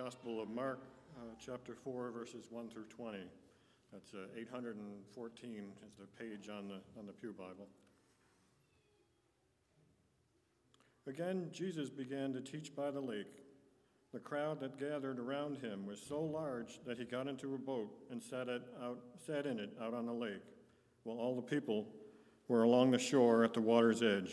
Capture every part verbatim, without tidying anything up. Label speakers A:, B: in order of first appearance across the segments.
A: Gospel of Mark, uh, chapter four, verses one through twenty. That's uh, eight hundred fourteen is the page on the, on the Pew Bible. Again, Jesus began to teach by the lake. The crowd that gathered around him was so large that he got into a boat and sat, it out, sat in it out on the lake, while all the people were along the shore at the water's edge.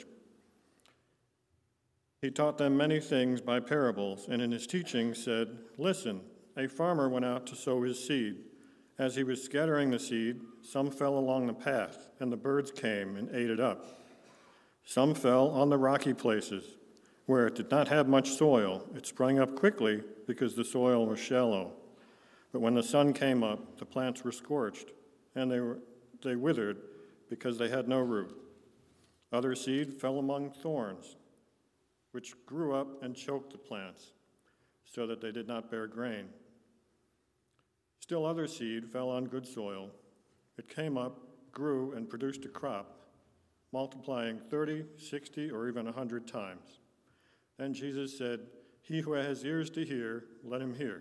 A: He taught them many things by parables, and in his teaching said, "Listen, a farmer went out to sow his seed. As he was scattering the seed, some fell along the path, and the birds came and ate it up. Some fell on the rocky places, where it did not have much soil. It sprang up quickly because the soil was shallow. But when the sun came up, the plants were scorched, and they were they withered because they had no root. Other seed fell among thorns, which grew up and choked the plants, so that they did not bear grain. Still other seed fell on good soil. It came up, grew, and produced a crop, multiplying thirty, sixty, or even a hundred times." Then Jesus said, "He who has ears to hear, let him hear."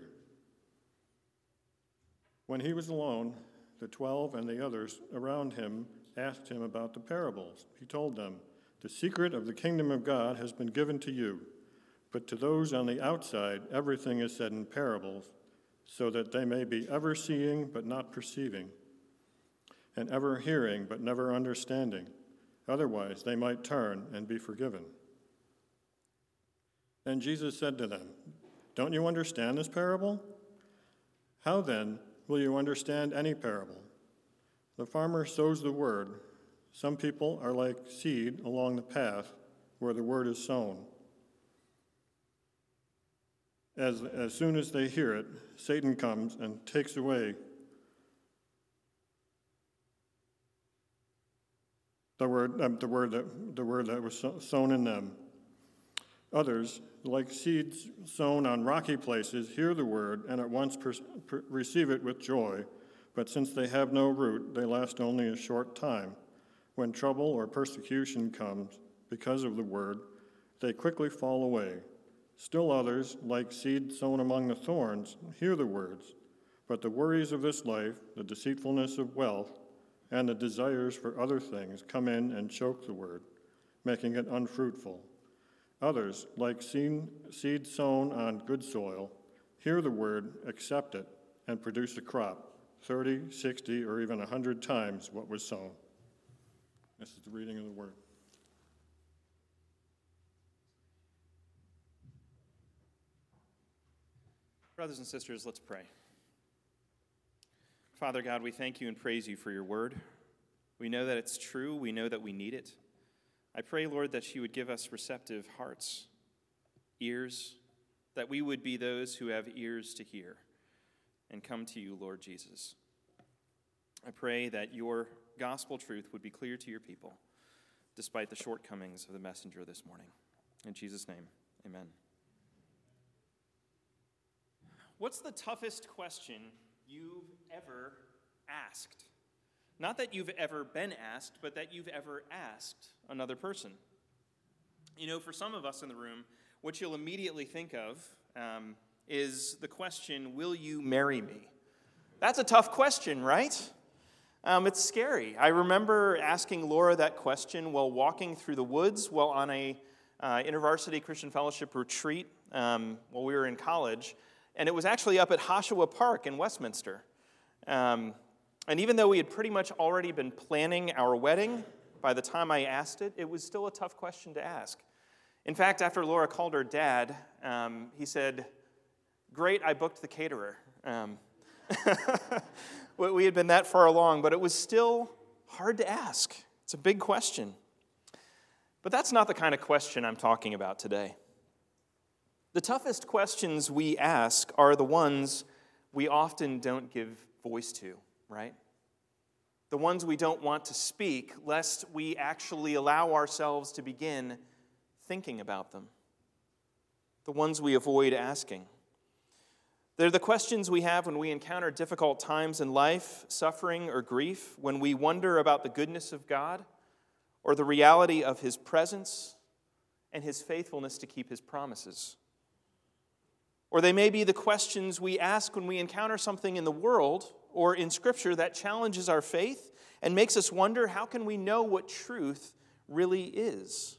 A: When he was alone, the twelve and the others around him asked him about the parables. He told them, "The secret of the kingdom of God has been given to you, but to those on the outside, everything is said in parables, so that they may be ever seeing but not perceiving, and ever hearing but never understanding. Otherwise, they might turn and be forgiven." Then Jesus said to them, "Don't you understand this parable? How then will you understand any parable? The farmer sows the word. Some people are like seed along the path where the word is sown. As, as soon as they hear it, Satan comes and takes away the word, uh, the word that the word that was so, sown in them. Others, like seeds sown on rocky places, hear the word and at once per, per, receive it with joy, but since they have no root, they last only a short time. When trouble or persecution comes because of the word, they quickly fall away. Still others, like seed sown among the thorns, hear the words, but the worries of this life, the deceitfulness of wealth, and the desires for other things come in and choke the word, making it unfruitful. Others, like seed sown on good soil, hear the word, accept it, and produce a crop, thirty, sixty, or even a hundred times what was sown." This is the reading of the word.
B: Brothers and sisters, let's pray. Father God, we thank you and praise you for your word. We know that it's true. We know that we need it. I pray, Lord, that you would give us receptive hearts, ears, that we would be those who have ears to hear and come to you, Lord Jesus. I pray that your gospel truth would be clear to your people, despite the shortcomings of the messenger this morning. In Jesus' name, amen. What's the toughest question you've ever asked? Not that you've ever been asked, but that you've ever asked another person. You know, for some of us in the room, what you'll immediately think of um, is the question, "Will you marry me?" That's a tough question, right? Um, it's scary. I remember asking Laura that question while walking through the woods while on a uh, InterVarsity Christian Fellowship retreat um, while we were in college. And it was actually up at Oshawa Park in Westminster. Um, and even though we had pretty much already been planning our wedding, by the time I asked it, it was still a tough question to ask. In fact, after Laura called her dad, um, he said, "Great, I booked the caterer." Um, we had been that far along, but it was still hard to ask. It's a big question. But that's not the kind of question I'm talking about today. The toughest questions we ask are the ones we often don't give voice to, right? The ones we don't want to speak, lest we actually allow ourselves to begin thinking about them. The ones we avoid asking. They're the questions we have when we encounter difficult times in life, suffering, or grief, when we wonder about the goodness of God or the reality of His presence and His faithfulness to keep His promises. Or they may be the questions we ask when we encounter something in the world or in Scripture that challenges our faith and makes us wonder, how can we know what truth really is?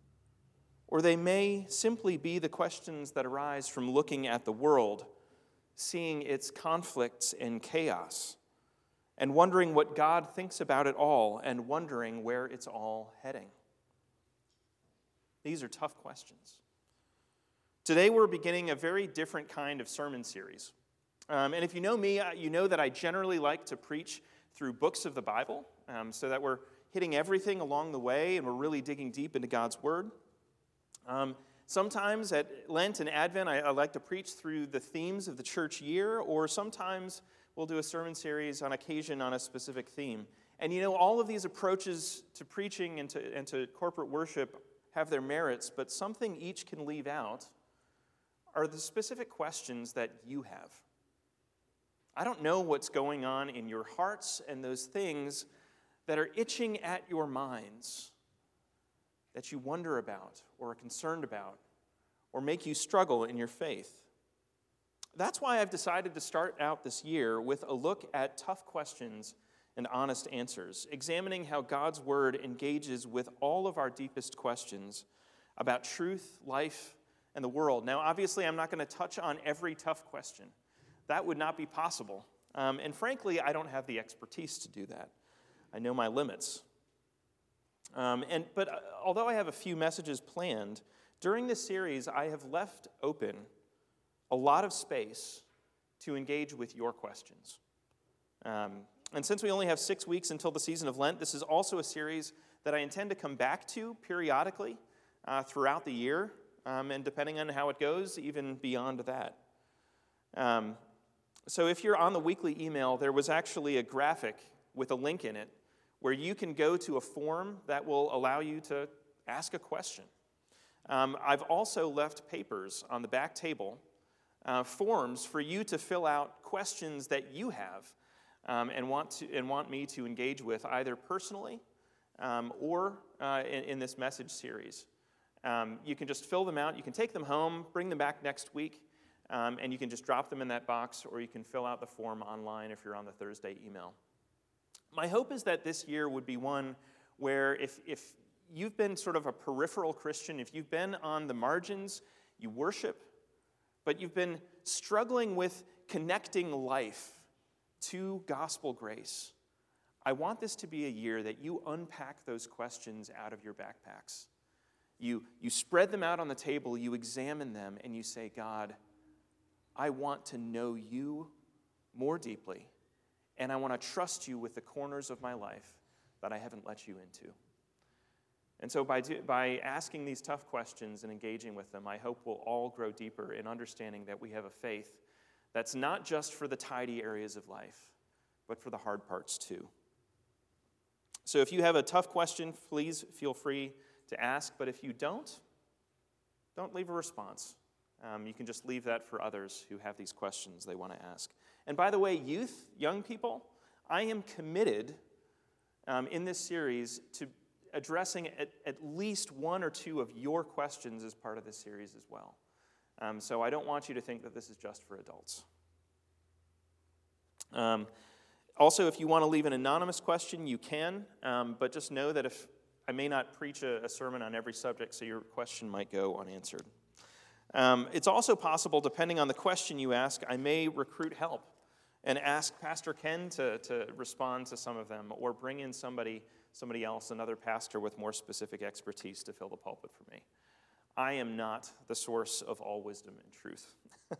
B: Or they may simply be the questions that arise from looking at the world, seeing its conflicts and chaos, and wondering what God thinks about it all, and wondering where it's all heading. These are tough questions. Today we're beginning a very different kind of sermon series. Um, and if you know me, you know that I generally like to preach through books of the Bible, um, so that we're hitting everything along the way and we're really digging deep into God's Word. Um, sometimes at Lent and Advent, I, I like to preach through the themes of the church year, or sometimes we'll do a sermon series on occasion on a specific theme. And you know, all of these approaches to preaching and to, and to corporate worship have their merits, but something each can leave out are the specific questions that you have. I don't know what's going on in your hearts and those things that are itching at your minds that you wonder about or are concerned about or make you struggle in your faith. That's why I've decided to start out this year with a look at tough questions and honest answers, examining how God's Word engages with all of our deepest questions about truth, life, and the world. Now, obviously, I'm not going to touch on every tough question. That would not be possible. Um, and frankly, I don't have the expertise to do that. I know my limits. Um, and But uh, although I have a few messages planned, during this series, I have left open a lot of space to engage with your questions. Um, and since we only have six weeks until the season of Lent, this is also a series that I intend to come back to periodically uh, throughout the year, um, and depending on how it goes, even beyond that. Um, so if you're on the weekly email, there was actually a graphic with a link in it where you can go to a form that will allow you to ask a question. Um, I've also left papers on the back table, uh, forms for you to fill out questions that you have um, and want to and want me to engage with, either personally um, or uh, in, in this message series. Um, you can just fill them out. You can take them home, bring them back next week, um, and you can just drop them in that box, or you can fill out the form online if you're on the Thursday email. My hope is that this year would be one where if, if you've been sort of a peripheral Christian, if you've been on the margins, you worship, but you've been struggling with connecting life to gospel grace, I want this to be a year that you unpack those questions out of your backpacks. You, you spread them out on the table, you examine them, and you say, God, I want to know you more deeply, and I want to trust you with the corners of my life that I haven't let you into. And so by, do, by asking these tough questions and engaging with them, I hope we'll all grow deeper in understanding that we have a faith that's not just for the tidy areas of life, but for the hard parts too. So if you have a tough question, please feel free to ask, but if you don't, don't leave a response. Um, you can just leave that for others who have these questions they want to ask. And by the way, youth, young people, I am committed um, in this series to addressing at, at least one or two of your questions as part of this series as well. Um, so I don't want you to think that this is just for adults. Um, also, if you want to leave an anonymous question, you can, um, but just know that if I may not preach a, a sermon on every subject, so your question might go unanswered. Um, it's also possible, depending on the question you ask, I may recruit help and ask Pastor Ken to, to respond to some of them, or bring in somebody, somebody else, another pastor with more specific expertise to fill the pulpit for me. I am not the source of all wisdom and truth.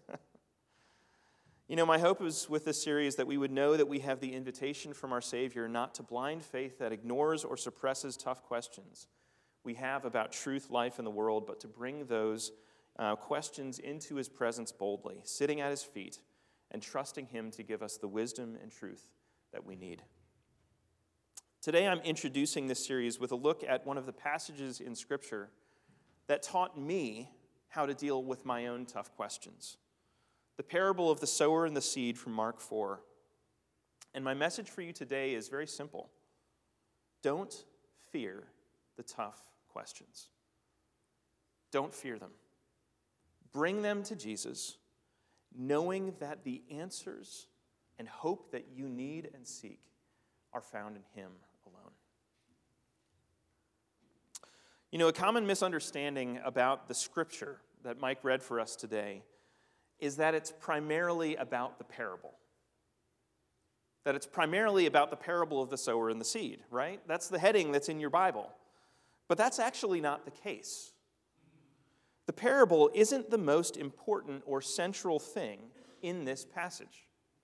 B: You know, my hope is with this series that we would know that we have the invitation from our Savior not to blind faith that ignores or suppresses tough questions we have about truth, life, and the world, but to bring those uh, questions into his presence boldly, sitting at his feet and trusting him to give us the wisdom and truth that we need. Today I'm introducing this series with a look at one of the passages in Scripture that taught me how to deal with my own tough questions. The parable of the sower and the seed from Mark four. And my message for you today is very simple. Don't fear the tough questions. Don't fear them. Bring them to Jesus. knowing that the answers and hope that you need and seek are found in him alone. You know, a common misunderstanding about the scripture that Mike read for us today is that it's primarily about the parable. That it's primarily about the parable of the sower and the seed, right? That's the heading that's in your Bible. But that's actually not the case. The parable isn't the most important or central thing in this passage.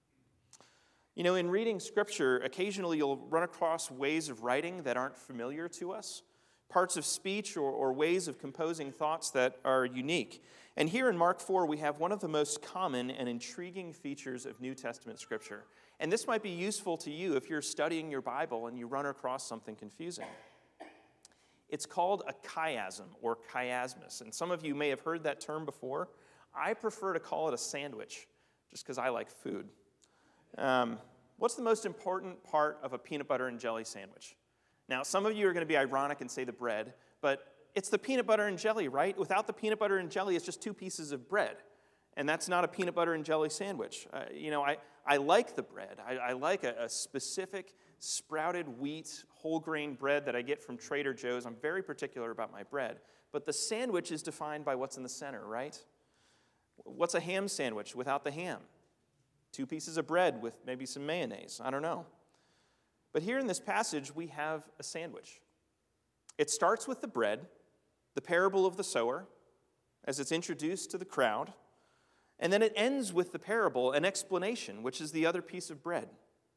B: You know, in reading Scripture, occasionally you'll run across ways of writing that aren't familiar to us, parts of speech or, or ways of composing thoughts that are unique. And here in Mark four, we have one of the most common and intriguing features of New Testament Scripture. And this might be useful to you if you're studying your Bible and you run across something confusing. It's called a chiasm or chiasmus. And some of you may have heard that term before. I prefer to call it a sandwich, just because I like food. Um, what's the most important part of a peanut butter and jelly sandwich? Now, some of you are going to be ironic and say the bread, but it's the peanut butter and jelly, right? Without the peanut butter and jelly, it's just two pieces of bread. And that's not a peanut butter and jelly sandwich. Uh, you know, I, I like the bread. I, I like a, a specific sprouted wheat, whole grain bread that I get from Trader Joe's. I'm very particular about my bread. But the sandwich is defined by what's in the center, right? What's a ham sandwich without the ham? Two pieces of bread with maybe some mayonnaise. I don't know. But here in this passage, we have a sandwich. It starts with the bread, the parable of the sower, as it's introduced to the crowd. And then it ends with the parable, an explanation, which is the other piece of bread.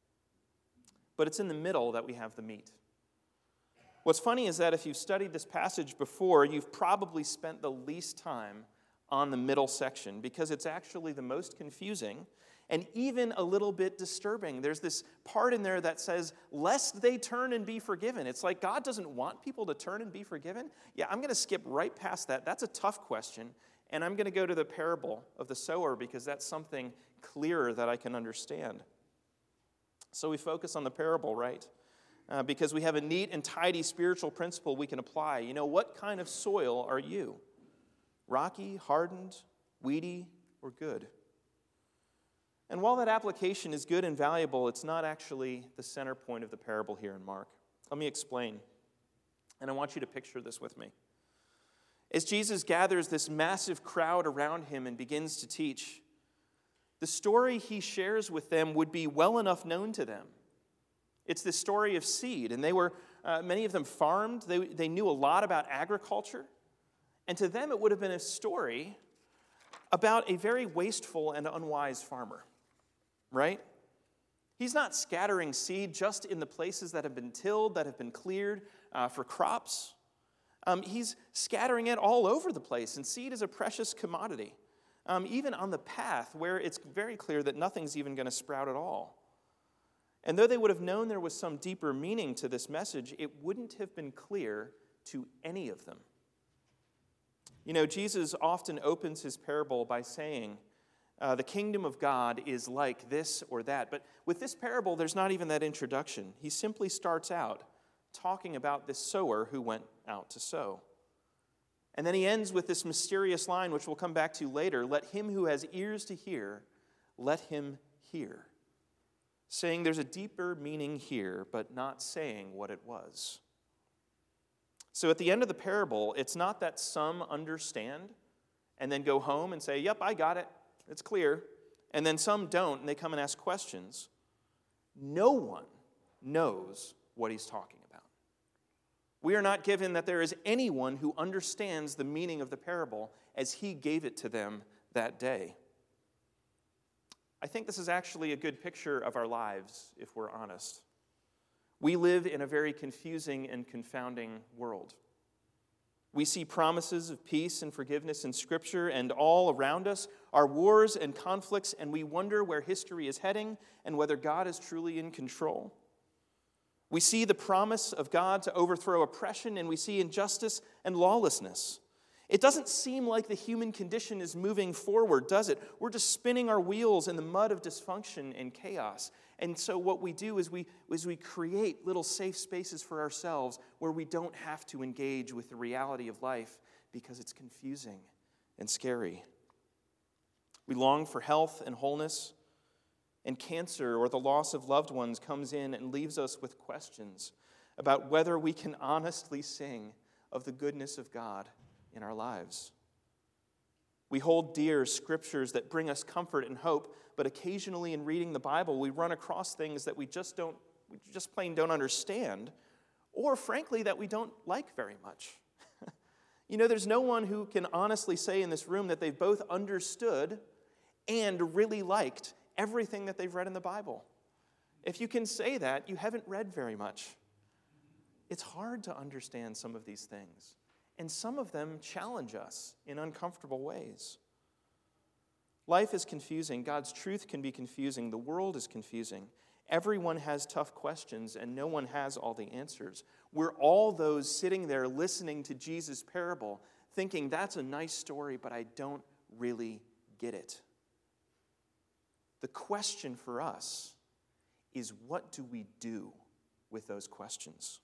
B: But it's in the middle that we have the meat. What's funny is that if you've studied this passage before, you've probably spent the least time on the middle section because it's actually the most confusing and even a little bit disturbing. There's this part in there that says, lest they turn and be forgiven. It's like God doesn't want people to turn and be forgiven. Yeah, I'm going to skip right past that. That's a tough question. And I'm going to go to the parable of the sower because that's something clearer that I can understand. So we focus on the parable, right? Uh, because we have a neat and tidy spiritual principle we can apply. You know, what kind of soil are you? Rocky, hardened, weedy, or good? And while that application is good and valuable, it's not actually the center point of the parable here in Mark. Let me explain. And I want you to picture this with me. As Jesus gathers this massive crowd around him and begins to teach, the story he shares with them would be well enough known to them. It's the story of seed, and they were, uh, many of them farmed. They, they knew a lot about agriculture. And to them, it would have been a story about a very wasteful and unwise farmer, right? He's not scattering seed just in the places that have been tilled, that have been cleared uh, for crops. Um, he's scattering it all over the place, and seed is a precious commodity, um, even on the path where it's very clear that nothing's even going to sprout at all. And though they would have known there was some deeper meaning to this message, it wouldn't have been clear to any of them. You know, Jesus often opens his parable by saying, uh, the kingdom of God is like this or that. But with this parable, there's not even that introduction. He simply starts out talking about this sower who went out to sow. And then he ends with this mysterious line, which we'll come back to later, let him who has ears to hear, let him hear. Saying there's a deeper meaning here, but not saying what it was. So at the end of the parable, it's not that some understand and then go home and say, yep, I got it, it's clear. And then some don't, and they come and ask questions. No one knows what he's talking about. We are not given that there is anyone who understands the meaning of the parable as he gave it to them that day. I think this is actually a good picture of our lives, if we're honest. We live in a very confusing and confounding world. We see promises of peace and forgiveness in Scripture, and all around us are wars and conflicts, and we wonder where history is heading and whether God is truly in control. We see the promise of God to overthrow oppression, and we see injustice and lawlessness. It doesn't seem like the human condition is moving forward, does it? We're just spinning our wheels in the mud of dysfunction and chaos. And so what we do is we, is we create little safe spaces for ourselves where we don't have to engage with the reality of life because it's confusing and scary. We long for health and wholeness, and cancer or the loss of loved ones comes in and leaves us with questions about whether we can honestly sing of the goodness of God in our lives. We hold dear scriptures that bring us comfort and hope, but occasionally in reading the Bible, we run across things that we just don't, we just plain don't understand, or frankly, that we don't like very much. You know, there's no one who can honestly say in this room that they've both understood and really liked everything that they've read in the Bible. If you can say that, you haven't read very much. It's hard to understand some of these things, and some of them challenge us in uncomfortable ways. Life is confusing. God's truth can be confusing. The world is confusing. Everyone has tough questions, and no one has all the answers. We're all those sitting there listening to Jesus' parable, thinking, that's a nice story, but I don't really get it. The question for us is, what do we do with those questions?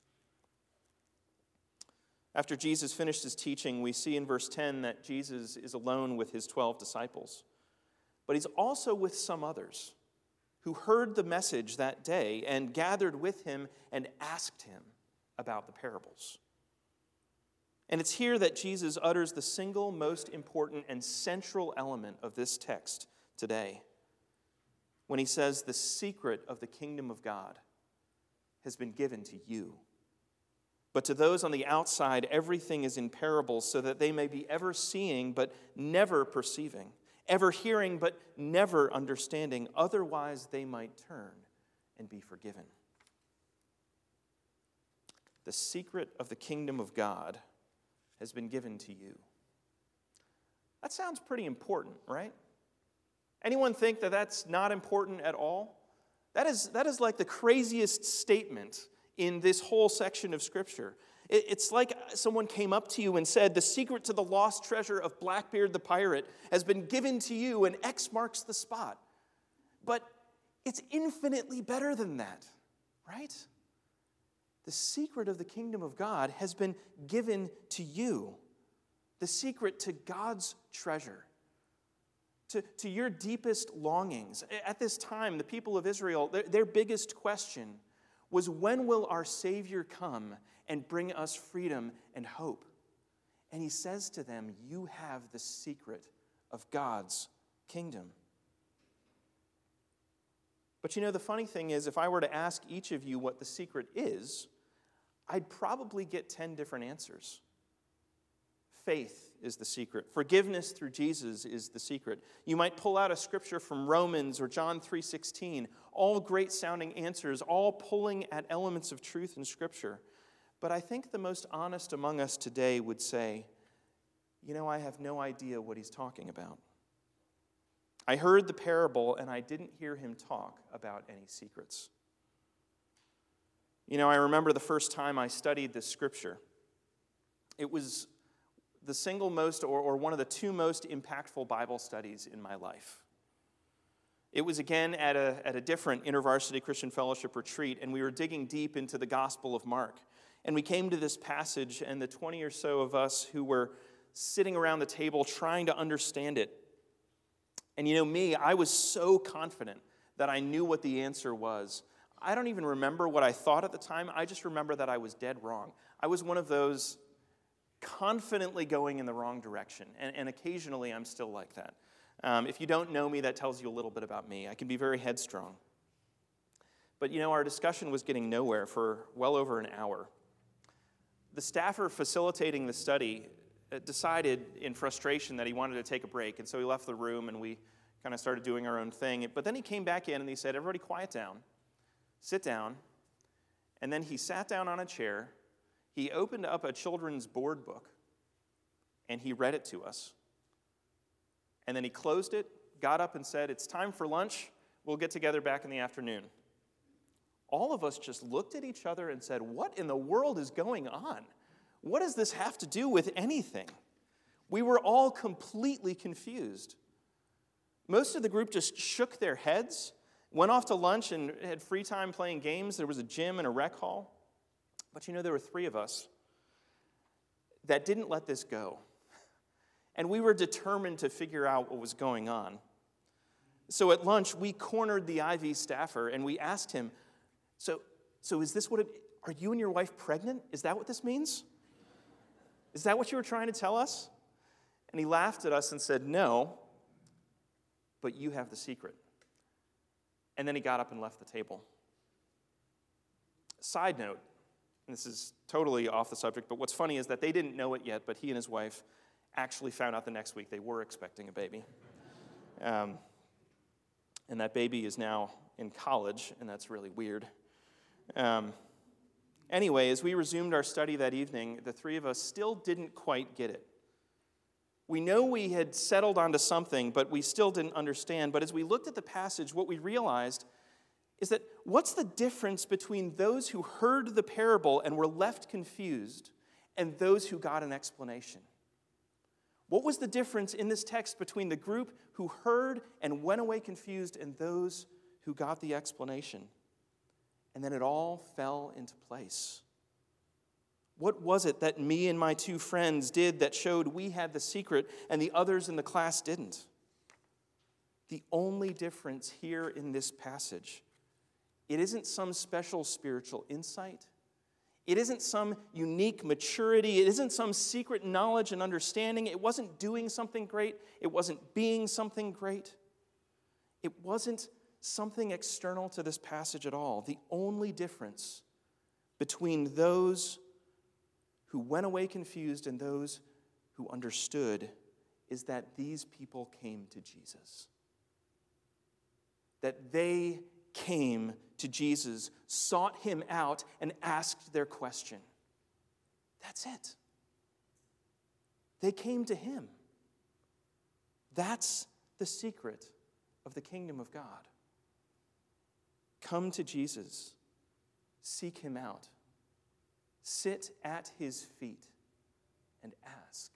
B: After Jesus finished his teaching, we see in verse ten that Jesus is alone with his twelve disciples. But he's also with some others who heard the message that day and gathered with him and asked him about the parables. And it's here that Jesus utters the single most important and central element of this text today, when he says, the secret of the kingdom of God has been given to you. But to those on the outside, everything is in parables, so that they may be ever seeing but never perceiving, ever hearing but never understanding. Otherwise, they might turn and be forgiven. The secret of the kingdom of God has been given to you. That sounds pretty important, right? Anyone think that that's not important at all? That is, that is like the craziest statement in this whole section of Scripture. It, it's like someone came up to you and said, the secret to the lost treasure of Blackbeard the pirate has been given to you, and X marks the spot. But it's infinitely better than that, right? The secret of the kingdom of God has been given to you. The secret to God's treasure. To, to your deepest longings. At this time, the people of Israel, their, their biggest question was, when will our Savior come and bring us freedom and hope? And he says to them, you have the secret of God's kingdom. But you know, the funny thing is, if I were to ask each of you what the secret is, I'd probably get ten different answers. Faith is the secret. Forgiveness through Jesus is the secret. You might pull out a scripture from Romans or John three sixteen, all great sounding answers, all pulling at elements of truth in Scripture. But I think the most honest among us today would say, you know, I have no idea what he's talking about. I heard the parable and I didn't hear him talk about any secrets. You know, I remember the first time I studied this scripture. It was the single most, or, or one of the two most impactful Bible studies in my life. It was again at a, at a different InterVarsity Christian Fellowship retreat, and we were digging deep into the Gospel of Mark. And we came to this passage, and the twenty or so of us who were sitting around the table trying to understand it. And you know me, I was so confident that I knew what the answer was. I don't even remember what I thought at the time. I just remember that I was dead wrong. I was one of those confidently going in the wrong direction. And, and occasionally I'm still like that. Um, if you don't know me, that tells you a little bit about me. I can be very headstrong. But you know, our discussion was getting nowhere for well over an hour. The staffer facilitating the study decided in frustration that he wanted to take a break. And so he left the room and we kind of started doing our own thing. But then he came back in and he said, everybody quiet down, sit down. And then he sat down on a chair. He opened up a children's board book, and he read it to us. And then he closed it, got up and said, it's time for lunch. We'll get together back in the afternoon. All of us just looked at each other and said, what in the world is going on? What does this have to do with anything? We were all completely confused. Most of the group just shook their heads, went off to lunch and had free time playing games. There was a gym and a rec hall. But you know, there were three of us that didn't let this go. And we were determined to figure out what was going on. So at lunch, we cornered the I V staffer and we asked him, so, so is this what it, are you and your wife pregnant? Is that what this means? Is that what you were trying to tell us? And he laughed at us and said, no, but you have the secret. And then he got up and left the table. Side note, and this is totally off the subject, but what's funny is that they didn't know it yet, but he and his wife actually found out the next week they were expecting a baby. Um, and that baby is now in college, and that's really weird. Um, anyway, as we resumed our study that evening, the three of us still didn't quite get it. We know we had settled onto something, but we still didn't understand. But as we looked at the passage, what we realized is that what's the difference between those who heard the parable and were left confused and those who got an explanation? What was the difference in this text between the group who heard and went away confused and those who got the explanation? And then it all fell into place. What was it that me and my two friends did that showed we had the secret and the others in the class didn't? The only difference here in this passage, it isn't some special spiritual insight. It isn't some unique maturity. It isn't some secret knowledge and understanding. It wasn't doing something great. It wasn't being something great. It wasn't something external to this passage at all. The only difference between those who went away confused and those who understood is that these people came to Jesus. That they came to Jesus, sought him out, and asked their question. That's it. They came to him. That's the secret of the kingdom of God. Come to Jesus. Seek him out. Sit at his feet and ask.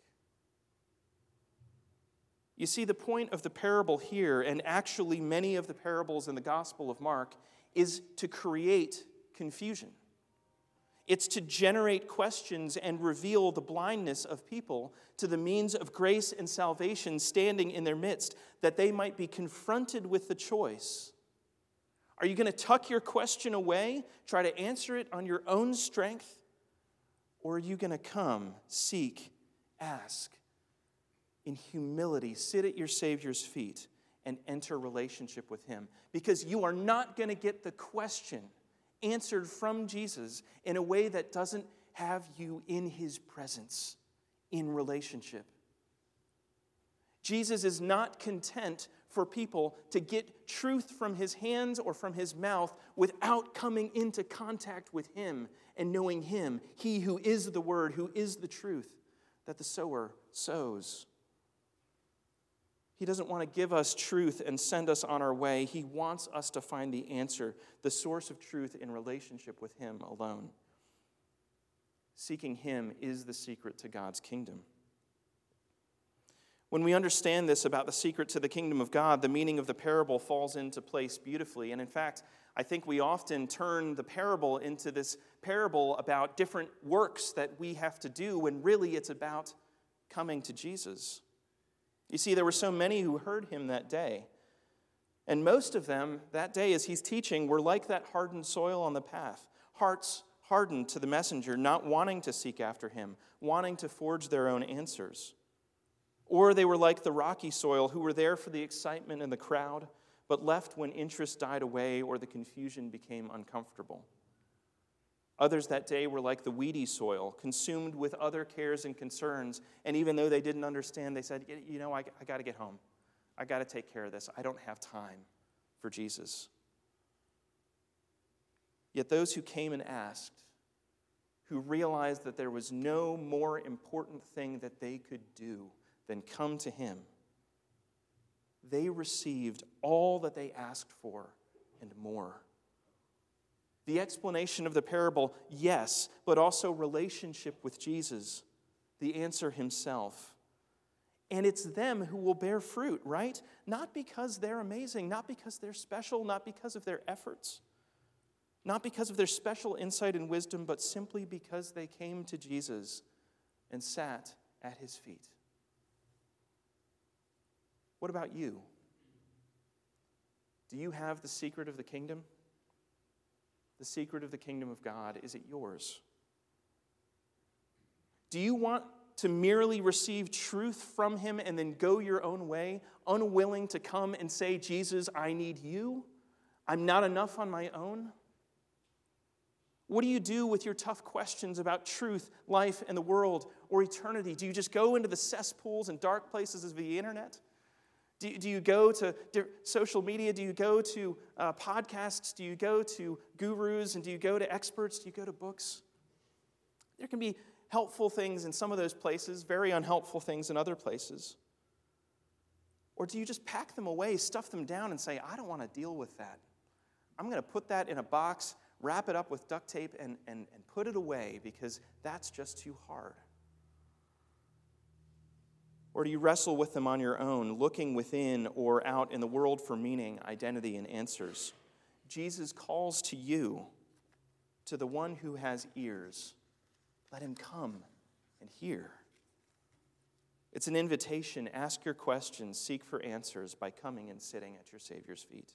B: You see, the point of the parable here, and actually many of the parables in the Gospel of Mark, is to create confusion. It's to generate questions and reveal the blindness of people to the means of grace and salvation standing in their midst, that they might be confronted with the choice. Are you going to tuck your question away, try to answer it on your own strength? Or are you going to come, seek, ask, in humility, sit at your Savior's feet and enter relationship with him? Because you are not going to get the question answered from Jesus in a way that doesn't have you in his presence, in relationship. Jesus is not content for people to get truth from his hands or from his mouth without coming into contact with him and knowing him, he who is the word, who is the truth that the sower sows. He doesn't want to give us truth and send us on our way. He wants us to find the answer, the source of truth in relationship with him alone. Seeking him is the secret to God's kingdom. When we understand this about the secret to the kingdom of God, the meaning of the parable falls into place beautifully. And in fact, I think we often turn the parable into this parable about different works that we have to do, when really it's about coming to Jesus. You see, there were so many who heard him that day. And most of them that day as he's teaching were like that hardened soil on the path. Hearts hardened to the messenger, not wanting to seek after him, wanting to forge their own answers. Or they were like the rocky soil, who were there for the excitement and the crowd, but left when interest died away or the confusion became uncomfortable. Others that day were like the weedy soil, consumed with other cares and concerns, and even though they didn't understand, they said, you know, I, I got to get home. I got to take care of this. I don't have time for Jesus. Yet those who came and asked, who realized that there was no more important thing that they could do than come to him, they received all that they asked for and more. The explanation of the parable, yes, but also relationship with Jesus, the answer himself. And it's them who will bear fruit, right? Not because they're amazing, not because they're special, not because of their efforts, not because of their special insight and wisdom, but simply because they came to Jesus and sat at his feet. What about you? Do you have the secret of the kingdom? The secret of the kingdom of God, is it yours? Do you want to merely receive truth from him and then go your own way, unwilling to come and say, Jesus, I need you. I'm not enough on my own? What do you do with your tough questions about truth, life, and the world, or eternity? Do you just go into the cesspools and dark places of the internet? Do, do you go to social media? Do you go to uh, podcasts? Do you go to gurus? And do you go to experts? Do you go to books? There can be helpful things in some of those places, very unhelpful things in other places. Or do you just pack them away, stuff them down, and say, I don't want to deal with that. I'm going to put that in a box, wrap it up with duct tape, and, and, and put it away because that's just too hard. Or do you wrestle with them on your own, looking within or out in the world for meaning, identity, and answers? Jesus calls to you, to the one who has ears. Let him come and hear. It's an invitation. Ask your questions, seek for answers by coming and sitting at your Savior's feet.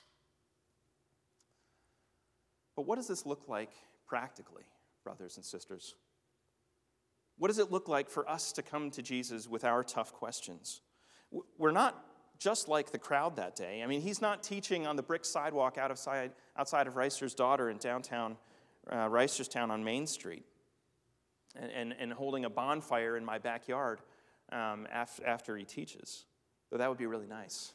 B: But what does this look like practically, brothers and sisters? What does it look like for us to come to Jesus with our tough questions? We're not just like the crowd that day. I mean, he's not teaching on the brick sidewalk out of side, outside of Reister's Daughter in downtown uh, Reisterstown on Main Street and, and, and holding a bonfire in my backyard um, after, after he teaches, though that would be really nice.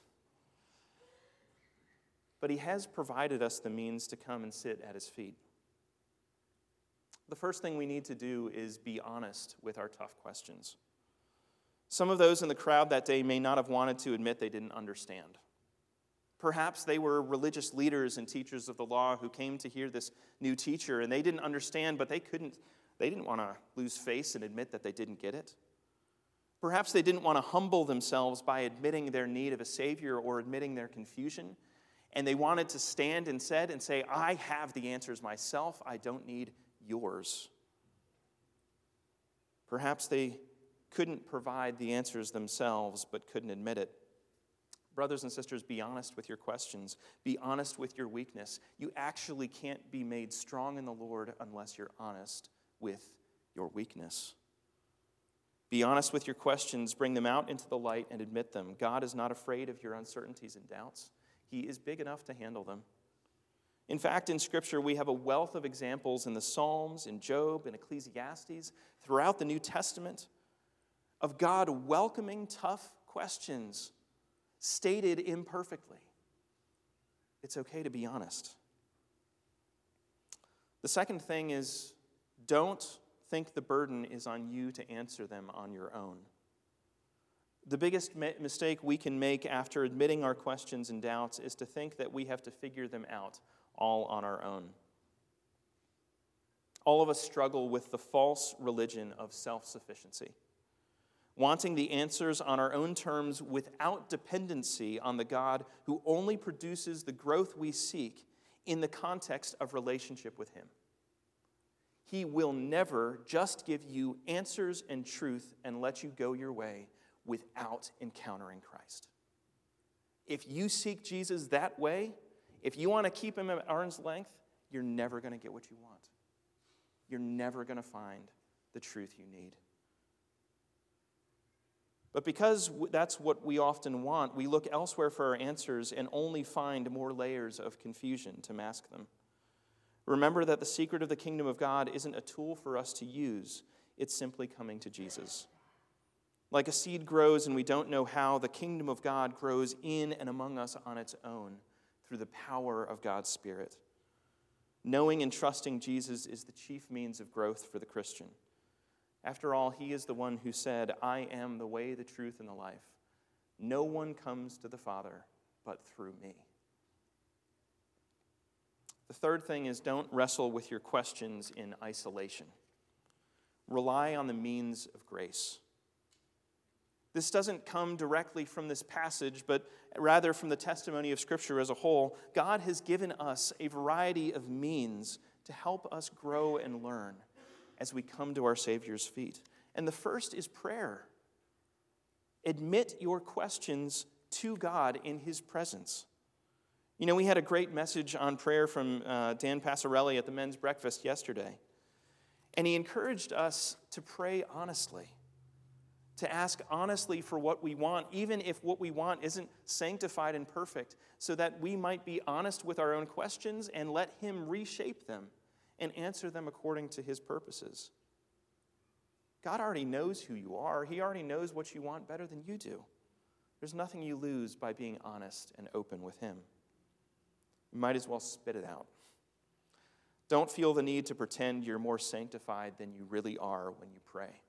B: But he has provided us the means to come and sit at his feet. The first thing we need to do is be honest with our tough questions. Some of those in the crowd that day may not have wanted to admit they didn't understand. Perhaps they were religious leaders and teachers of the law who came to hear this new teacher, and they didn't understand, but they couldn't, they didn't want to lose face and admit that they didn't get it. Perhaps they didn't want to humble themselves by admitting their need of a Savior or admitting their confusion, and they wanted to stand instead and say, I have the answers myself, I don't need yours. Perhaps they couldn't provide the answers themselves, but couldn't admit it. Brothers and sisters, be honest with your questions. Be honest with your weakness. You actually can't be made strong in the Lord unless you're honest with your weakness. Be honest with your questions. Bring them out into the light and admit them. God is not afraid of your uncertainties and doubts. He is big enough to handle them. In fact, in Scripture, we have a wealth of examples in the Psalms, in Job, in Ecclesiastes, throughout the New Testament, of God welcoming tough questions stated imperfectly. It's okay to be honest. The second thing is, don't think the burden is on you to answer them on your own. The biggest ma- mistake we can make after admitting our questions and doubts is to think that we have to figure them out all on our own. All of us struggle with the false religion of self-sufficiency, wanting the answers on our own terms without dependency on the God who only produces the growth we seek in the context of relationship with him. He will never just give you answers and truth and let you go your way without encountering Christ. If you seek Jesus that way, if you want to keep him at arm's length, you're never going to get what you want. You're never going to find the truth you need. But because that's what we often want, we look elsewhere for our answers and only find more layers of confusion to mask them. Remember that the secret of the kingdom of God isn't a tool for us to use. It's simply coming to Jesus. Like a seed grows and we don't know how, the kingdom of God grows in and among us on its own through the power of God's Spirit. Knowing and trusting Jesus is the chief means of growth for the Christian. After all, he is the one who said, I am the way, the truth, and the life. No one comes to the Father but through me. The third thing is, don't wrestle with your questions in isolation. Rely on the means of grace. This doesn't come directly from this passage, but rather from the testimony of Scripture as a whole. God has given us a variety of means to help us grow and learn as we come to our Savior's feet. And the first is prayer. Admit your questions to God in his presence. You know, we had a great message on prayer from uh, Dan Passarelli at the men's breakfast yesterday. And he encouraged us to pray honestly, to ask honestly for what we want, even if what we want isn't sanctified and perfect, so that we might be honest with our own questions and let him reshape them and answer them according to his purposes. God already knows who you are. He already knows what you want better than you do. There's nothing you lose by being honest and open with him. You might as well spit it out. Don't feel the need to pretend you're more sanctified than you really are when you pray.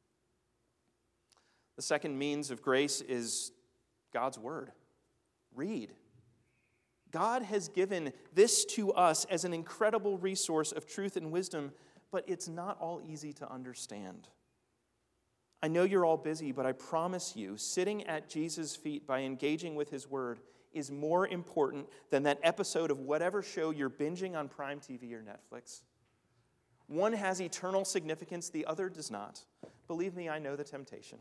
B: The second means of grace is God's word. Read. God has given this to us as an incredible resource of truth and wisdom, but it's not all easy to understand. I know you're all busy, but I promise you, sitting at Jesus' feet by engaging with his word is more important than that episode of whatever show you're binging on Prime T V or Netflix. One has eternal significance, the other does not. Believe me, I know the temptation.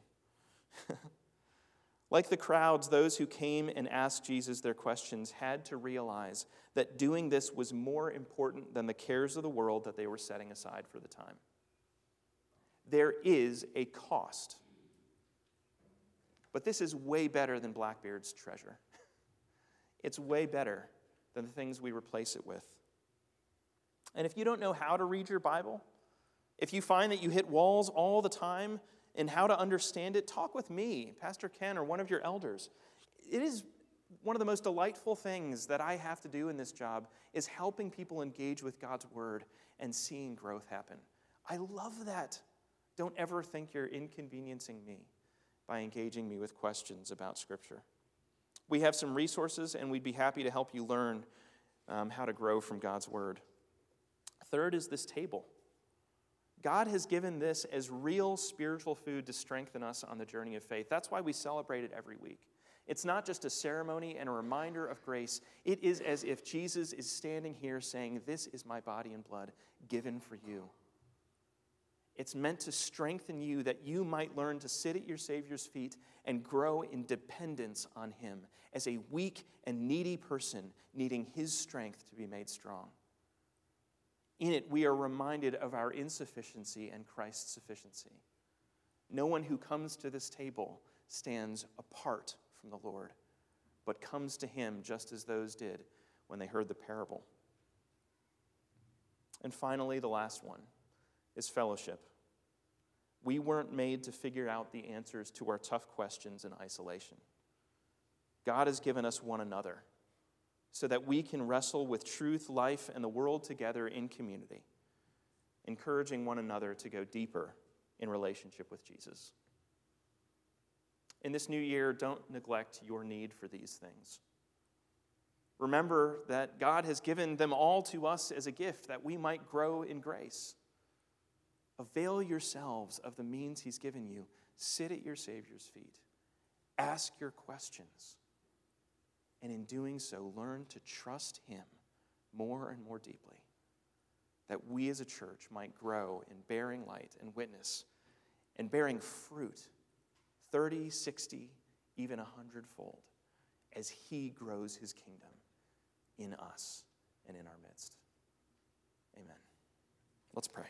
B: Like the crowds, those who came and asked Jesus their questions had to realize that doing this was more important than the cares of the world that they were setting aside for the time. There is a cost. But this is way better than Blackbeard's treasure. It's way better than the things we replace it with. And if you don't know how to read your Bible, if you find that you hit walls all the time in how to understand it, talk with me, Pastor Ken, or one of your elders. It is one of the most delightful things that I have to do in this job is helping people engage with God's word and seeing growth happen. I love that. Don't ever think you're inconveniencing me by engaging me with questions about Scripture. We have some resources, and we'd be happy to help you learn um, how to grow from God's word. Third is this table. God has given this as real spiritual food to strengthen us on the journey of faith. That's why we celebrate it every week. It's not just a ceremony and a reminder of grace. It is as if Jesus is standing here saying, "This is my body and blood given for you." It's meant to strengthen you that you might learn to sit at your Savior's feet and grow in dependence on him as a weak and needy person needing his strength to be made strong. In it, we are reminded of our insufficiency and Christ's sufficiency. No one who comes to this table stands apart from the Lord, but comes to him just as those did when they heard the parable. And finally, the last one is fellowship. We weren't made to figure out the answers to our tough questions in isolation. God has given us one another so that we can wrestle with truth, life, and the world together in community, encouraging one another to go deeper in relationship with Jesus. In this new year, don't neglect your need for these things. Remember that God has given them all to us as a gift that we might grow in grace. Avail yourselves of the means he's given you. Sit at your Savior's feet. Ask your questions. And in doing so, learn to trust him more and more deeply, that we as a church might grow in bearing light and witness and bearing fruit thirty, sixty, even a hundredfold as he grows his kingdom in us and in our midst. Amen. Let's pray.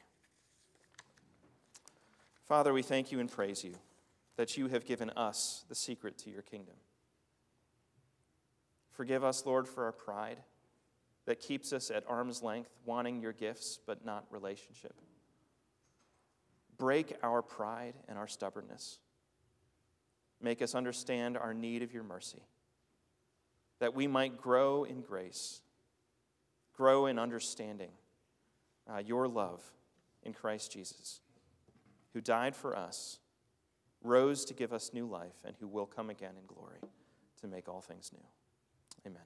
B: Father, we thank you and praise you that you have given us the secret to your kingdom. Forgive us, Lord, for our pride that keeps us at arm's length, wanting your gifts but not relationship. Break our pride and our stubbornness. Make us understand our need of your mercy, that we might grow in grace, grow in understanding uh, your love in Christ Jesus, who died for us, rose to give us new life, and who will come again in glory to make all things new. Amen.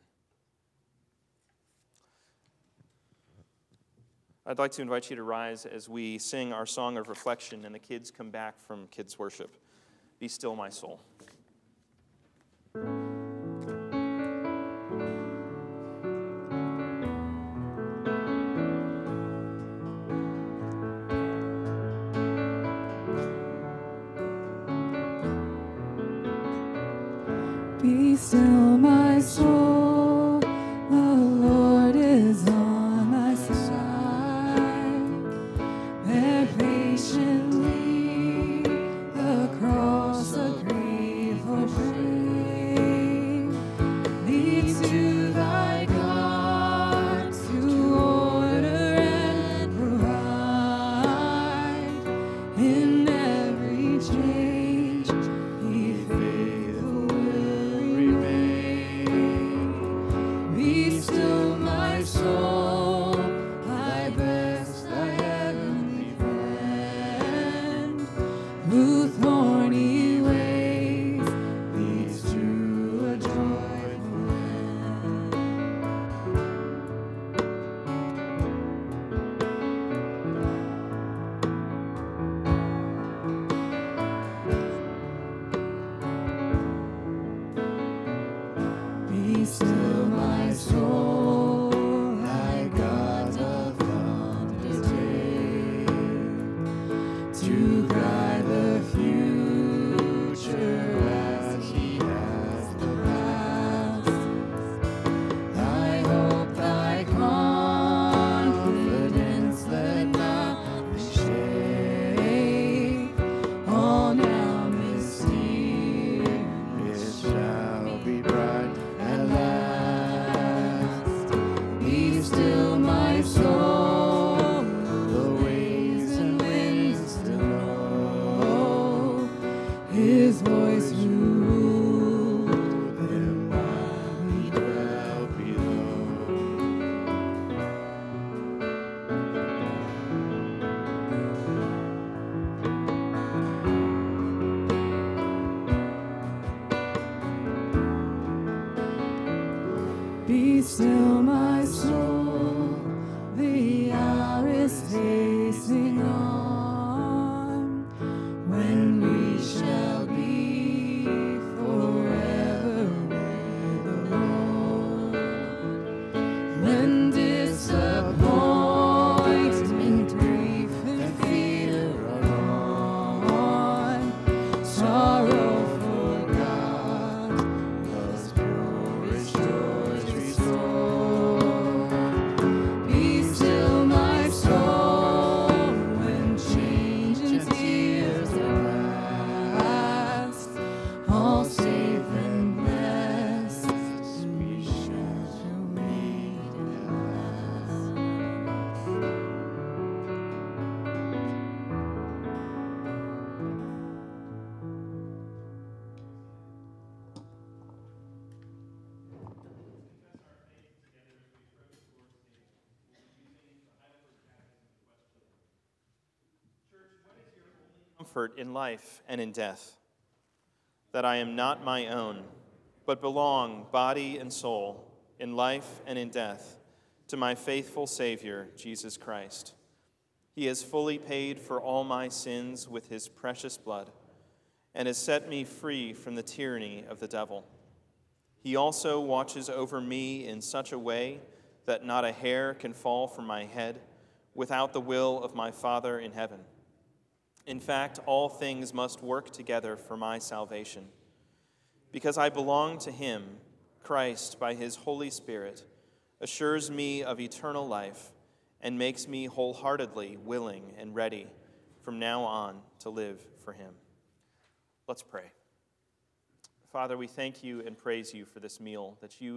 B: I'd like to invite you to rise as we sing our song of reflection and the kids come back from kids' worship. Be still, my soul.
C: Be still, my soul, still my soul, the hour is hastening on, when we shall be forever with the Lord. When disappointment, grief, and fear are gone, sorrow forgot, love's purest joys restore. Be still my soul, when change and tears are past, all safe and blessed, we shall meet at last.
B: Comfort in life and in death, that I am not my own, but belong, body and soul, in life and in death, to my faithful Savior, Jesus Christ. He has fully paid for all my sins with his precious blood, and has set me free from the tyranny of the devil. He also watches over me in such a way that not a hair can fall from my head without the will of my Father in heaven. In fact, all things must work together for my salvation. Because I belong to him, Christ, by his Holy Spirit, assures me of eternal life and makes me wholeheartedly willing and ready from now on to live for him. Let's pray. Father, we thank you and praise you for this meal that you